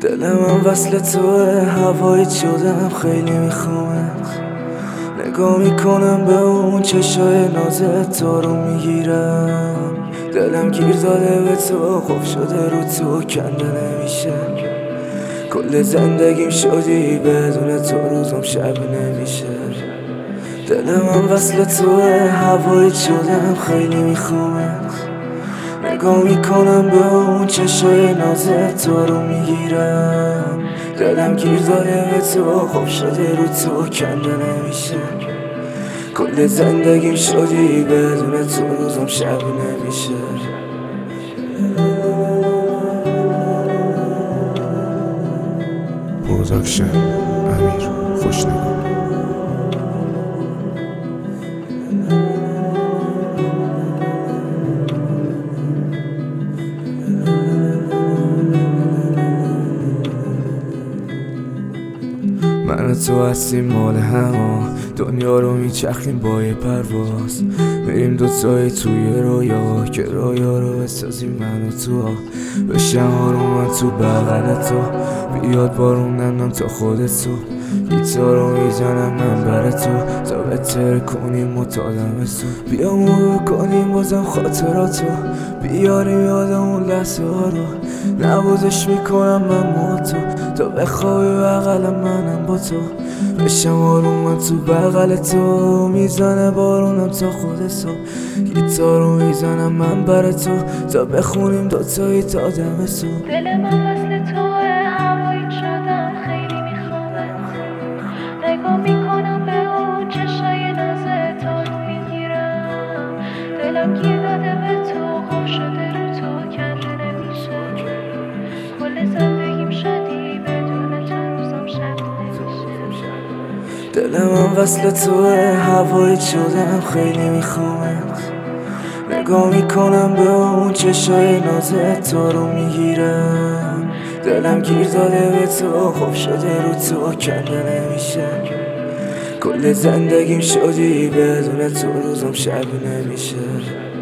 دل من وصل توه، هوایی شدم خیلی میخوامت. نگاه میکنم به اون چشای نازت، تو رو میگیرم. دلم گیر داده به تو، خوب شده رو تو کنده نمیشه. کل زندگیم شدی، بدون تو روزم شب نمیشه. دل من وصل توه، هوایی شدم خیلی میخوامت. نگاه میکنم به اون چشای نازت، تو رو میگیرم. دلم گیر داده به تو، خوب شده رو تو کنده نمیشه. کل زندگیم شدی، بدون تو روزم شب نمیشه. پروداکشن امیر خوشنگار. من و تو هستیم مال هما، دنیا رو میچرخیم با یه پرواز. میریم دوتایی توی رویا، که رویا رو بسازیم من و تو. بشم آرومم تو بغل تو، بیاد بارون ننم تا خودت تو. گیتار رو میزنم من بر تو، تا بهتر کنیم و تا دم تو. بیا مرور کنیم بازم خاطراتو، بیاریم یادم اون لحظه ها رو. نوازش میکنم من با تو، تا بخوابی بغل منم با تو. بشم آرومم تو بغل تو، میزنه بارونم تا خود صبح. گیتار رو میزنم من بر تو، تا بخونیم دوتایی تا دم صبح. دل من وصل توه، هوایی شدم خیلی میخوامت. نگاه میکنم به اون چشای نازت، تا رو میگیرم. دلم گیر داده به تو، خوب شده رو تو کنده نمیشه. کل زندگیم شدی، بدون تو روزم شب نمیشه. دل من وصل توه، هوایی شدم خیلی میخوامت. نگاه میکنم به اون چشای نازت، تو رو میگیرم. دلم گیر داده به تو، خوب شده رو تو کنده نمیشه. کل زندگیم شدی، بدون تو روزم شب نمیشه.